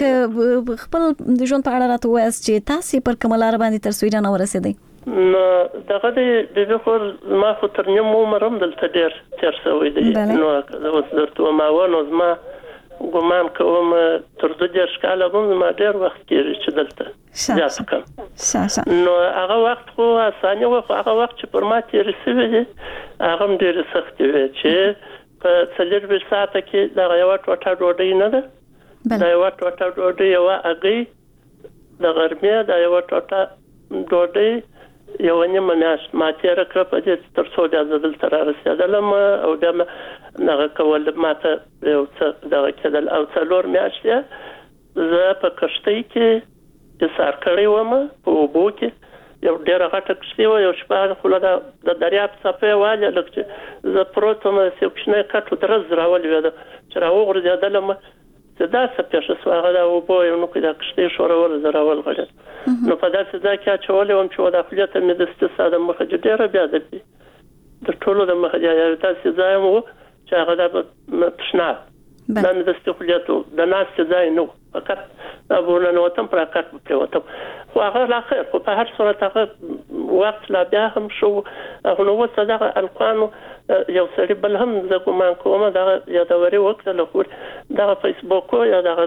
خپل د ژوند په اړه راته ووایاست چې تاسې پر کومه لاره باندې تر سویډن ورسېدئ؟ نو دغه د بېبي خور زما خو تر نیم عمر هم دلته ډېر تېر شوی دی نو اوس درته وماوه نو زما ګمان کوم تر 2 کاله هم زما ډېر وخت کېږي چې دلته زیات کم نو هغه وخت خو اسانه و خو هغه وخت چې پر ما تېر شوی دی هغه هم ډېر سخت وي چې په 24 ساعته کې دغه یو ټوټه ډوډۍ نه ده دا یو ټوټه ډوډۍ یو هغې د غرمې دا یو ټوټه ډوډۍ یو نیمه میاشت ما تېره کړه په دې تر څو بیا زه دلته رارسېدلم او بیا دغه کول ماته یو څه دغه کېدل او 4 میاشتې زه په کښتۍ کې ایسار کړی وم په اوبو کې یو ډېره غټه کښتۍ وه یو شپه خوله د دریاب څپې والې لږ چې زه پروت وم یو کوچنی کټ درز راولوېده چې راوغورځېدلم چې دا څه پېښه شوه هغه د اوبو یو نوکۍ د کښتۍ ښورول زه راولغړېد نو په داسې ځای کې اچولی وم چې و دا خولې ته مې دستي ستا د مخه چې ډېره بېادبي د ټولو د مخه یو داسې ځای و چې هغه دا تشناب دا مې دستي خولې ته د ناستې ځای نه و فقط دا به ورننوتم پر کټ به پرېوتم خو هغه لا خیر خو په هر صورت هغه وخت لا بیا هم شو نو اوس دغه القانو یو سړي بل هم زه ګمان کوم دغه یادوري وکړله خو دغه فیسبوک یا دغه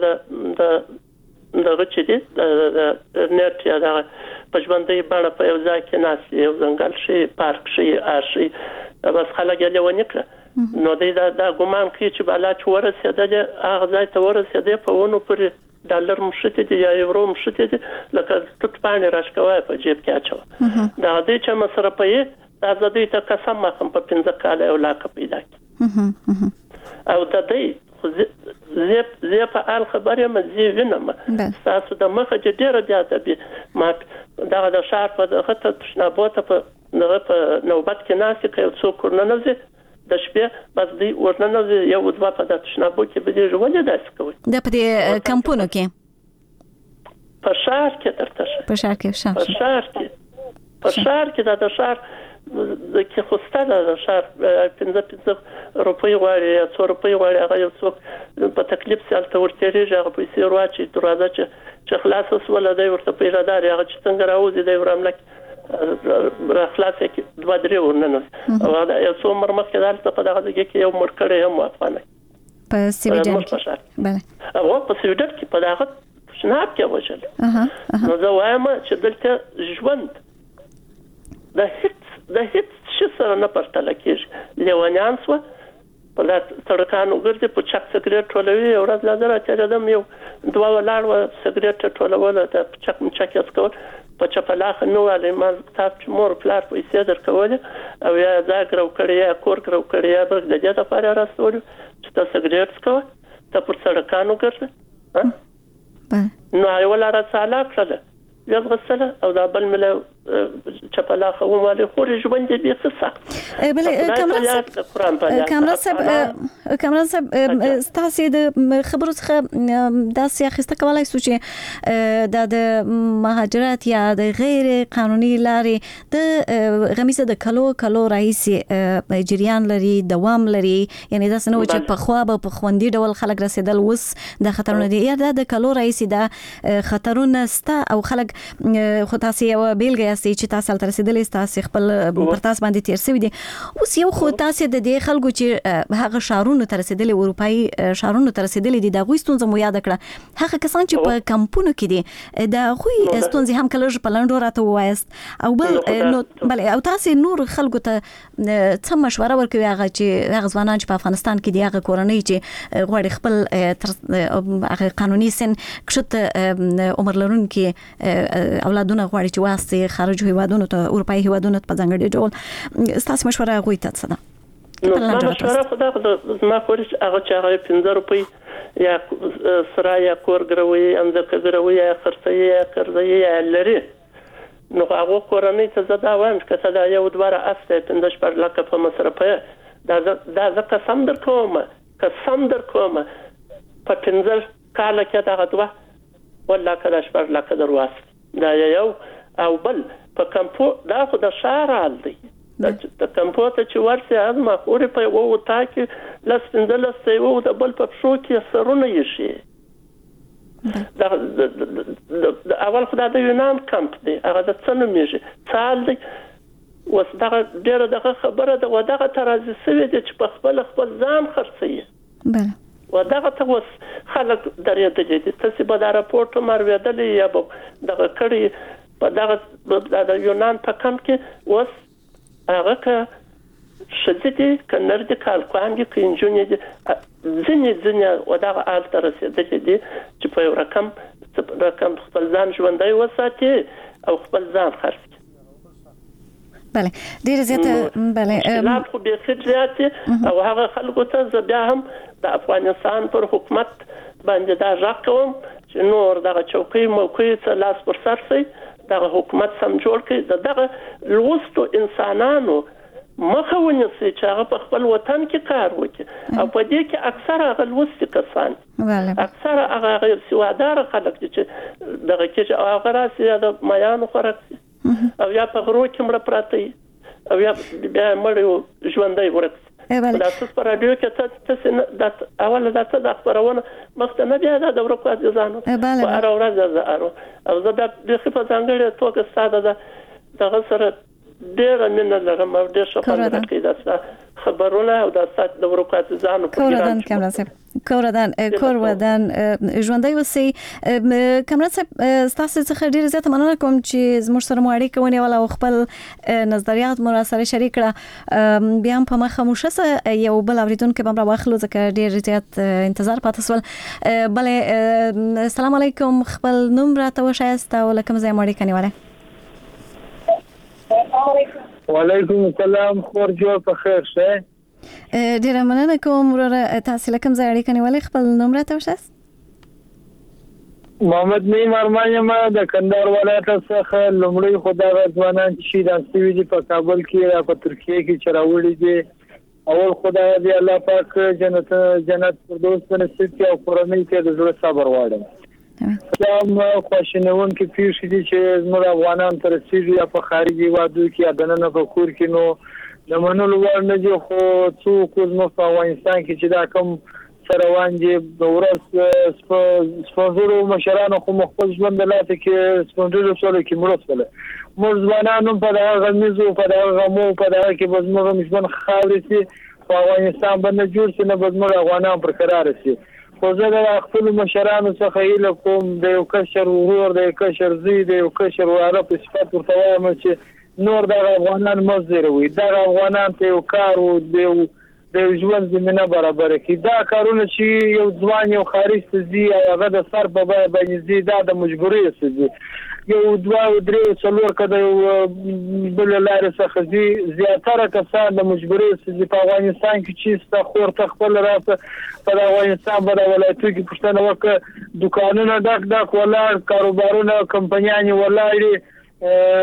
دغه چې دی د نت یا دغه په ژوندۍ بڼه په یو ځای کې ناست یو ځنګل شي پارک شي شي بس خلک یې لیونی کړه نو دی دا ګمان کوي چې بالا چې ورسېدلې هغه ځای ته ورسېدې په ونو پورې ډالر مشتې دي یا یورو مشتې دي لکه توت پاڼې راښکوی په جیب کې اچوه دا دی چې مصرفوي دا زه دوی ته قسم اخلم په 15 کاله یو لاکه پیدا کړي او د دی زه په حال خبر یم زه وینم تاسو د مخه چې ډېره بېادبي ما دغه د ښار په دغه تشنابو ته په نوبت کې ناستې که یو څوک ورننوځي د شپې بس دوی ورننوځي یو دوه په د تشنابو کې بدېږي ولې داسې کوئ دا په دې کمپونو کې په ښار کې درته په ښار کې دا د ښار کې خوسته ده د ښار 15 روپۍ غواړي یا 2 روپۍ غواړي هغه یو څوک په تکلیف سي هلته ورتېرېږي هغه پیسې ورواچي دروازه چې خلاصه سوله دی ورته پیژدار هغه چې څنګه راوځي دی ورامله خلاصې کې 2-3 ورننوځي او یو څو عمر مخکې دلته په دغه ځای کې یو مړ کړی هم افغانۍ په سویډن کې او په سویډن کې په دغه تشناب کې وژل نو زه وایم چې دلته ژوند د هیڅ شي سره نه پرتله کېږي لیونیان سوه په سړکانو ګرځي په چک سګرېټ ټولوي یو ورځ لا زه راتېرېدم یو دوه ولاړ وه سګرېټ ټولوله د چک مچک یې څکول په چپلاخه نه والی ما تاسو چې مور پلار پیسې درکولې او یا ځای ګرو کړی یا کور ګرو کړی یا برګ د دې دپاره راستولي چې ته سګرېټ څکوه ته پر سړکانو ګرځه نو یوه لاره څاله کړله بیا ځغستله او دا بل مې له چپلاخه ومالې خورې ژوند یې بیخي سخت کامران صاحب ستاسې د خبرو څخه داسې اخیسته کولی شو چې دا د مهاجرت یا د غیر قانوني لارې د غمیزه د کلو راهیسې جریان لري دوام لري یعنې داسې نه و چې پخوا به په خوندي ډول خلک رسېدل اوس دا خطرونه دي یا دا د کلو راهیسې دا خطرونه سته او خلک خو تاسو یو بیلګه یاستئ چې تاسو تر رسیدلې تاسو خپل پر تاسو باندې تیر شوی دي اوس یو خو تاسو د دې خلکو چې هغه شارونو تر رسیدلې اروپאי شارونو تر رسیدلې دي د غوي ستونزې مو یاد کړه هغه کسان چې په کمپونو کې دي د غوي ستونزې هم کله په لنډو راته وایست او بل او تاسو نور خلکو ته څه مشوره ورکوي هغه چې هغه ځوانان چې په افغانستان کې دي هغه کورنۍ چې غواړي خپل هغه قانوني سن کښته عمر لرونکي اولادونه غواړي چې واسطه خارج هیوادونو ته اروپאי هیوادونو ته په ځانګړي ډول تاسو مشوره غوي ته څه ده نو مشوره خدا ما خوري هغه چې هغه 15 روپۍ یا سره یا کورګروي اندکه ګروي یا خرڅي یا قرضي یا لري نو هغه کورنۍ ته زدا وایم چې کله یو دواره افته 15 لکه په مصرفه دا قسم در کوم په 15 کال کې دا غدوه ولا کله شپږ لکه درواس دا یو او بل په کمپو دا خو د شهر حال دی د کمپو ته چې ورسې از ما خوري په وو تا کې لسندل سیو د بل په شو کې سرونه یې شي دا اول خدای د یونان کمپ دی هغه د څنګه میږي سال دی وس دا ډیره دغه خبره ده ودغه ترازی سوي دي چې په خپل ځان خرڅي بله ودغه ته وس خلک درېدلې دي تاسو به دا راپورټ مرویدلې یا به دغه کړي په دغه د یونان په کم کې وس هغه که شدیدي کنر دي کالکوانګي کینجونی دي ځنې ودغه آل تر رسیدلې دي چې په یو رقم خپل ځان ژوندۍ وساتي او خپل ځان خرڅ بله ډیر زیاته بله لا خو به خدمت او هغه خلکو ته بیا هم د افغانستان پر حکومت باندې دا ځکوم چې نور دغه چوکۍ موقعي ته لاس پر سر سي دغه حکومت سم جوړ کړي دغه لوستو انسانانو مخاونه سي چې هغه په خپل وطن کې کار وکړي او په دې کې اکثره هغه لوستي کسان اکثره هغه غیر سوادار خلک چې دغه کې هغه راسي د میانو خورک او یا په غرو کې مړ پراته او یا بیا مړ ژوندۍ ورک دا څه پر رادیو کې تاسو د اوله د خبرونه مخته نه بیا د ورکو ځانو او هر ورځ او زه د خپل ځانګړي توګه ساده دغه سره ډېر مینه لرم او ډېر شکر کوم دا خبرونه او د سات د ورکو ځانو په کورودان کمراسه کورودان ژوندۍ وسی کمراسه تاسو څخه ډېر زیات مننه کوم چې زموږ سره مو اړیکه ونیول او خپل نظریات مو سره شریک کړه بیا هم په مخه مو شسه یو بل اوریدونکو به راوخلو ځکه ډېر زیات انتظار پاتې سول بله السلام علیکم خپل نوم راته وښایست او لکه مزه مو اړیکه نیوله وعلیکم السلام خور جوړ په خیر شه ډیره مننه کوم وراره تاسو لکه مزه اړیکه نیولې خپل نوم راته وښایست محمد نعیم ارمان ما د کندهار ولایت څخه لومړی خدای ځوانان چې د سوي دي په کابل کې یا په ترکیه کې چراوړي دي اول خدای دې الله پاک جنت فردوس په نصیب کړي او کورنۍ ته د زړه صبر واړم دا خوشنون کې پیښې دي چې زموږ افغانان تر سیږي په خارجي وادو کې اذننه په کور کې نو د منلو ور نه دي خو څوک زموږ په افغانستان کې چې دا کوم سروان دي د ورځ سپونسرو مشرانو خو مخفض ژوند لاته کې سپونسرو سره کې مرسته موږ ځوانانو په دغه غمیزو په دغه غمو په دغه کې بزموږ مشبن خاورې سي په افغانستان باندې جوړ سي نه بزموږ افغانان پر قرار سي خو زه د خپل مشرانو څخه هیله کوم د یو کشر ورور د یو کشر زوی د یو کشر واره په صفت ورته وایم چې نور د افغانان مزدوروي د افغانان ته یو کار او د ژوند زمينه برابر کړي دا کارونه چې یو ځوان یو خارج ته ځي هغه د سر په بیه باندې ځي دا د مجبورۍ څه یو دوه درې څلور کده بل لارې څخه ځي زیاتره کسان د مجبورۍ څه په افغانستان کې چې ست خور ته خپل راته په افغانستان په ولایتو کې پښتنه وکړه دکانونه ډک ولاړ کاروبارونه کمپنیانې ولاړې